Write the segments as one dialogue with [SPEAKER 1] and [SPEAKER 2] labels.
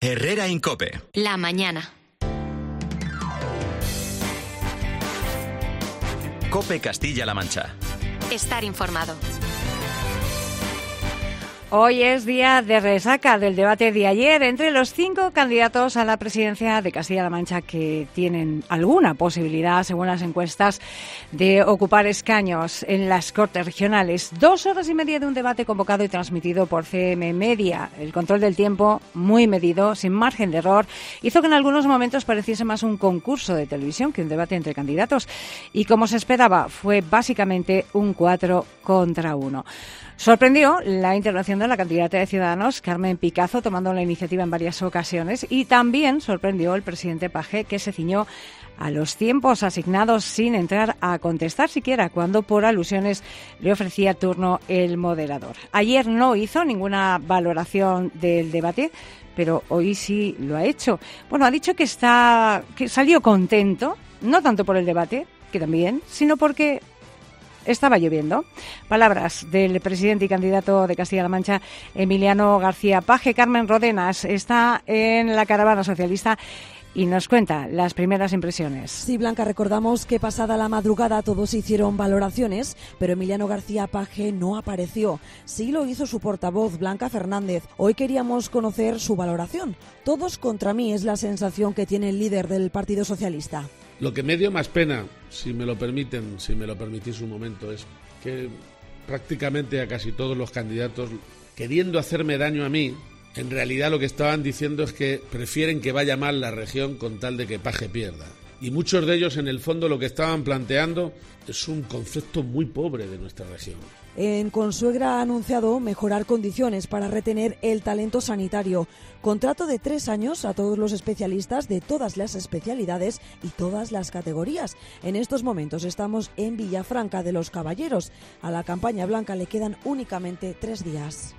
[SPEAKER 1] Herrera Incope.
[SPEAKER 2] La mañana.
[SPEAKER 1] COPE Castilla-La Mancha.
[SPEAKER 2] Estar informado.
[SPEAKER 3] Hoy es día de resaca del debate de ayer entre los 5 candidatos a la presidencia de Castilla-La Mancha que tienen alguna posibilidad, según las encuestas, de ocupar escaños en las Cortes regionales. 2 horas y media de un debate convocado y transmitido por CM Media. El control del tiempo, muy medido, sin margen de error, hizo que en algunos momentos pareciese más un concurso de televisión que un debate entre candidatos. Y como se esperaba, fue básicamente un 4 contra 1. Sorprendió la intervención de la candidata de Ciudadanos, Carmen Picazo, tomando la iniciativa en varias ocasiones, y también sorprendió el presidente Page, que se ciñó a los tiempos asignados sin entrar a contestar siquiera cuando por alusiones le ofrecía turno el moderador. Ayer no hizo ninguna valoración del debate, pero hoy sí lo ha hecho. Bueno, ha dicho que salió contento, no tanto por el debate, que también, sino porque estaba lloviendo. Palabras del presidente y candidato de Castilla-La Mancha, Emiliano García Page. Carmen Rodenas está en la caravana socialista y nos cuenta las primeras impresiones.
[SPEAKER 4] Sí, Blanca, recordamos que pasada la madrugada todos hicieron valoraciones, pero Emiliano García Page no apareció. Sí lo hizo su portavoz, Blanca Fernández. Hoy queríamos conocer su valoración. Todos contra mí es la sensación que tiene el líder del Partido Socialista.
[SPEAKER 5] Lo que me dio más pena, si me lo permitís un momento, es que prácticamente a casi todos los candidatos, queriendo hacerme daño a mí, en realidad lo que estaban diciendo es que prefieren que vaya mal la región con tal de que Page pierda. Y muchos de ellos, en el fondo, lo que estaban planteando es un concepto muy pobre de nuestra región.
[SPEAKER 4] En Consuegra ha anunciado mejorar condiciones para retener el talento sanitario. Contrato de 3 años a todos los especialistas de todas las especialidades y todas las categorías. En estos momentos estamos en Villafranca de los Caballeros. A la campaña blanca le quedan únicamente 3 días.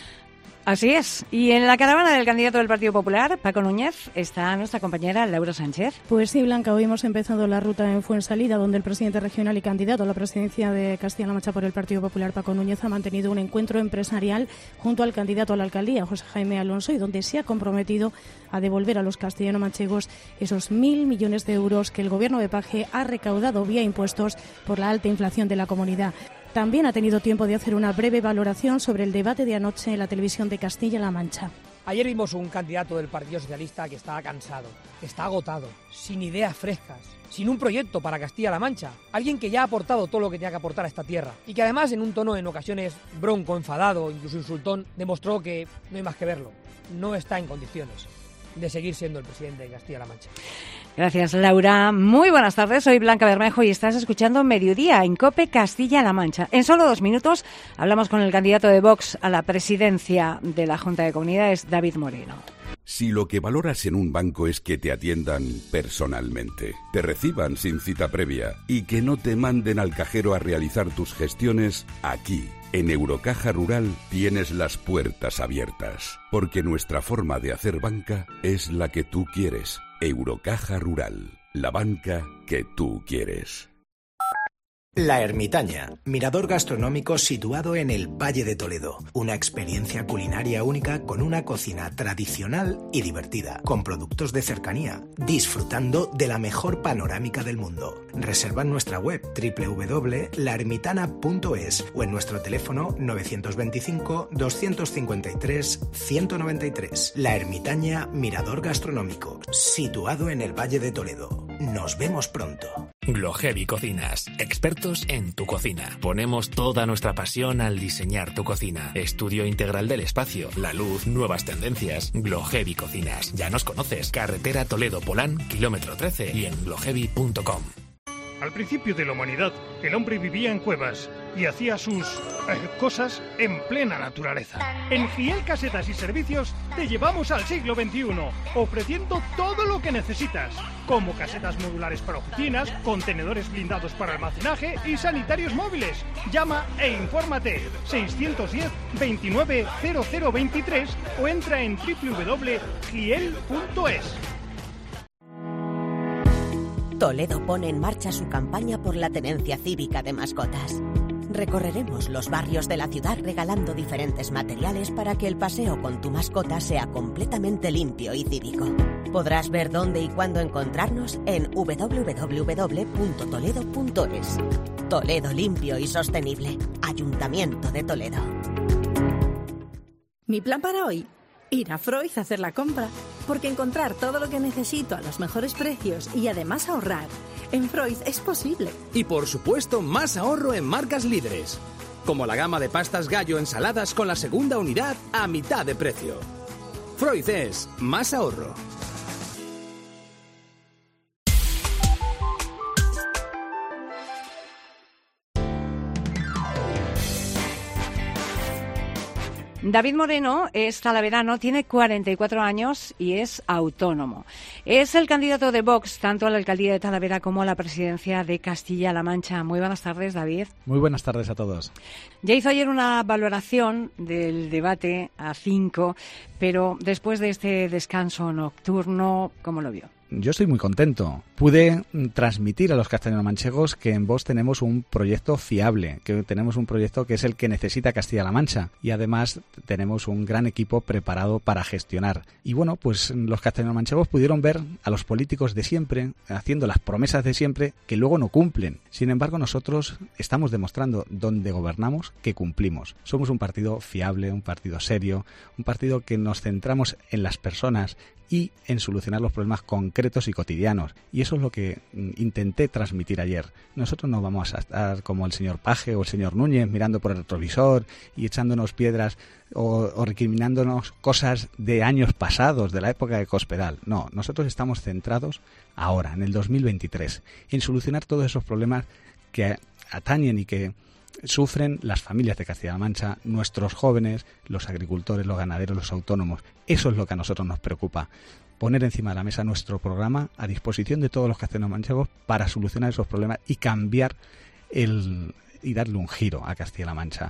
[SPEAKER 3] Así es. Y en la caravana del candidato del Partido Popular, Paco Núñez, está nuestra compañera Laura Sánchez.
[SPEAKER 6] Pues sí, Blanca, hoy hemos empezado la ruta en Fuensalida, donde el presidente regional y candidato a la presidencia de Castilla-La Mancha por el Partido Popular, Paco Núñez, ha mantenido un encuentro empresarial junto al candidato a la alcaldía, José Jaime Alonso, y donde se ha comprometido a devolver a los castellano-manchegos esos 1.000 millones de euros que el gobierno de Page ha recaudado vía impuestos por la alta inflación de la comunidad. También ha tenido tiempo de hacer una breve valoración sobre el debate de anoche en la televisión de Castilla-La Mancha.
[SPEAKER 7] Ayer vimos un candidato del Partido Socialista que estaba cansado, está agotado, sin ideas frescas, sin un proyecto para Castilla-La Mancha. Alguien que ya ha aportado todo lo que tenía que aportar a esta tierra y que además, en un tono en ocasiones bronco, enfadado, incluso insultón, demostró que no hay más que verlo, no está en condiciones de seguir siendo el presidente de Castilla-La Mancha.
[SPEAKER 3] Gracias, Laura. Muy buenas tardes, soy Blanca Bermejo y estás escuchando Mediodía en COPE Castilla-La Mancha. En solo 2 minutos hablamos con el candidato de Vox a la presidencia de la Junta de Comunidades, David Moreno.
[SPEAKER 8] Si lo que valoras en un banco es que te atiendan personalmente, te reciban sin cita previa y que no te manden al cajero a realizar tus gestiones, aquí, en Eurocaja Rural, tienes las puertas abiertas, porque nuestra forma de hacer banca es la que tú quieres. Eurocaja Rural, la banca que tú quieres.
[SPEAKER 9] La Ermitaña, mirador gastronómico situado en el Valle de Toledo. Una experiencia culinaria única con una cocina tradicional y divertida, con productos de cercanía, disfrutando de la mejor panorámica del mundo. Reserva en nuestra web www.laermitana.es o en nuestro teléfono 925-253-193. La Ermitaña, mirador gastronómico, situado en el Valle de Toledo. Nos vemos pronto.
[SPEAKER 10] Glohevi Cocinas, expertos en tu cocina. Ponemos toda nuestra pasión al diseñar tu cocina. Estudio integral del espacio, la luz, nuevas tendencias. Glohevi Cocinas. Ya nos conoces. Carretera Toledo-Polán, kilómetro 13 y en glohevi.com.
[SPEAKER 11] Al principio de la humanidad, el hombre vivía en cuevas y hacía sus cosas en plena naturaleza. En Giel Casetas y Servicios te llevamos al siglo XXI, ofreciendo todo lo que necesitas, como casetas modulares para oficinas, contenedores blindados para almacenaje y sanitarios móviles. Llama e infórmate 610 29 0023 o entra en www.giel.es.
[SPEAKER 12] Toledo pone en marcha su campaña por la tenencia cívica de mascotas. Recorreremos los barrios de la ciudad regalando diferentes materiales para que el paseo con tu mascota sea completamente limpio y cívico. Podrás ver dónde y cuándo encontrarnos en www.toledo.es. Toledo limpio y sostenible. Ayuntamiento de Toledo.
[SPEAKER 13] Mi plan para hoy: ir a Freud a hacer la compra, porque encontrar todo lo que necesito a los mejores precios y además ahorrar en Freud es posible.
[SPEAKER 14] Y por supuesto, más ahorro en marcas líderes, como la gama de pastas Gallo ensaladas con la segunda unidad a mitad de precio. Freud es más ahorro.
[SPEAKER 3] David Moreno es talaverano, tiene 44 años y es autónomo. Es el candidato de Vox tanto a la alcaldía de Talavera como a la presidencia de Castilla-La Mancha. Muy buenas tardes, David.
[SPEAKER 15] Muy buenas tardes a todos.
[SPEAKER 3] Ya hizo ayer una valoración del debate a 5, pero después de este descanso nocturno, ¿cómo lo vio?
[SPEAKER 15] Yo estoy muy contento. Pude transmitir a los castellano-manchegos que en Vox tenemos un proyecto fiable, que tenemos un proyecto que es el que necesita Castilla-La Mancha y además tenemos un gran equipo preparado para gestionar. Y bueno, pues los castellano-manchegos pudieron ver a los políticos de siempre haciendo las promesas de siempre que luego no cumplen. Sin embargo, nosotros estamos demostrando donde gobernamos que cumplimos. Somos un partido fiable, un partido serio, un partido que nos centramos en las personas y en solucionar los problemas concretos y cotidianos. Y eso es lo que intenté transmitir ayer. Nosotros no vamos a estar como el señor Paje o el señor Núñez mirando por el retrovisor y echándonos piedras o recriminándonos cosas de años pasados, de la época de Cospedal. No, nosotros estamos centrados ahora, en el 2023, en solucionar todos esos problemas que atañen y que sufren las familias de Castilla-La Mancha, nuestros jóvenes, los agricultores, los ganaderos, los autónomos. Eso es lo que a nosotros nos preocupa. Poner encima de la mesa nuestro programa a disposición de todos los castellano-manchegos para solucionar esos problemas y cambiar y darle un giro a Castilla-La Mancha.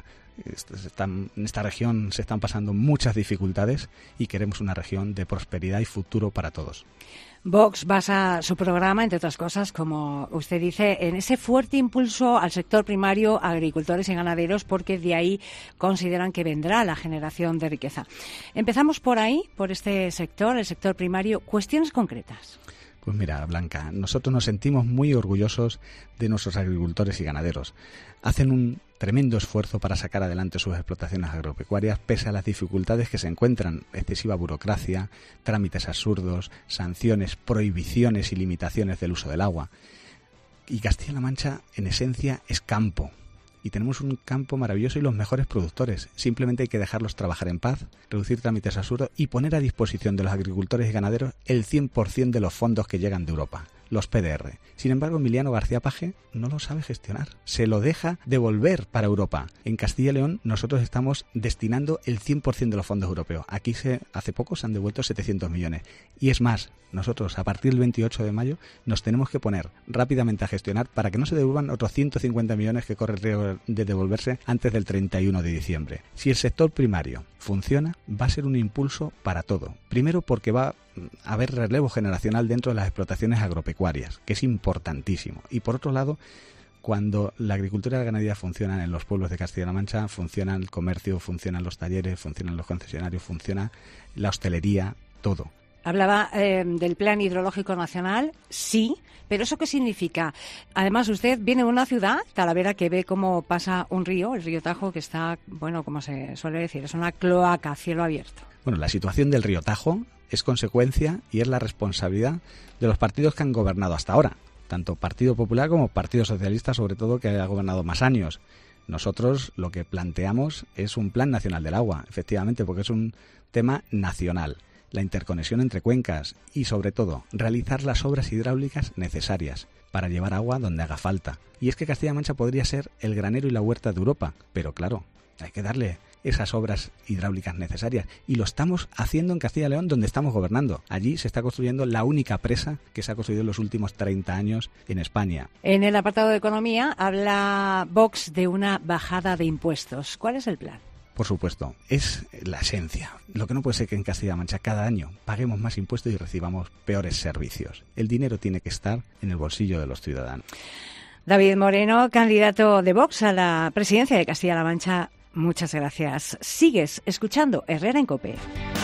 [SPEAKER 15] En esta región se están pasando muchas dificultades y queremos una región de prosperidad y futuro para todos.
[SPEAKER 3] Vox basa su programa, entre otras cosas, como usted dice, en ese fuerte impulso al sector primario, agricultores y ganaderos, porque de ahí consideran que vendrá la generación de riqueza. Empezamos por ahí, por este sector, el sector primario. Cuestiones concretas.
[SPEAKER 15] Pues mira, Blanca, nosotros nos sentimos muy orgullosos de nuestros agricultores y ganaderos. Hacen un tremendo esfuerzo para sacar adelante sus explotaciones agropecuarias pese a las dificultades que se encuentran: excesiva burocracia, trámites absurdos, sanciones, prohibiciones y limitaciones del uso del agua. Y Castilla-La Mancha, en esencia, es campo. Y tenemos un campo maravilloso y los mejores productores. Simplemente hay que dejarlos trabajar en paz, reducir trámites absurdos y poner a disposición de los agricultores y ganaderos el 100% de los fondos que llegan de Europa, los PDR. Sin embargo, Emiliano García Paje no lo sabe gestionar. Se lo deja devolver para Europa. En Castilla y León nosotros estamos destinando el 100% de los fondos europeos. Aquí hace poco se han devuelto 700 millones. Y es más, nosotros a partir del 28 de mayo nos tenemos que poner rápidamente a gestionar para que no se devuelvan otros 150 millones que corre el riesgo de devolverse antes del 31 de diciembre. Si el sector primario funciona, va a ser un impulso para todo. Primero porque va a haber relevo generacional dentro de las explotaciones agropecuarias, que es importantísimo. Y por otro lado, cuando la agricultura y la ganadería funcionan en los pueblos de Castilla-La Mancha, funciona el comercio, funcionan los talleres, funcionan los concesionarios, funciona la hostelería, todo.
[SPEAKER 3] Hablaba del Plan Hidrológico Nacional, sí, pero ¿eso qué significa? Además, usted viene de una ciudad, Talavera, que ve cómo pasa un río, el río Tajo, que está, bueno, como se suele decir, es una cloaca a cielo abierto.
[SPEAKER 15] Bueno, la situación del río Tajo es consecuencia y es la responsabilidad de los partidos que han gobernado hasta ahora, tanto Partido Popular como Partido Socialista, sobre todo, que ha gobernado más años. Nosotros lo que planteamos es un Plan Nacional del Agua, efectivamente, porque es un tema nacional. La interconexión entre cuencas y, sobre todo, realizar las obras hidráulicas necesarias para llevar agua donde haga falta. Y es que Castilla-La Mancha podría ser el granero y la huerta de Europa, pero claro, hay que darle esas obras hidráulicas necesarias. Y lo estamos haciendo en Castilla y León, donde estamos gobernando. Allí se está construyendo la única presa que se ha construido en los últimos 30 años en España.
[SPEAKER 3] En el apartado de economía habla Vox de una bajada de impuestos. ¿Cuál es el plan?
[SPEAKER 15] Por supuesto, es la esencia. Lo que no puede ser que en Castilla-La Mancha cada año paguemos más impuestos y recibamos peores servicios. El dinero tiene que estar en el bolsillo de los ciudadanos.
[SPEAKER 3] David Moreno, candidato de Vox a la presidencia de Castilla-La Mancha, muchas gracias. Sigues escuchando Herrera en COPE.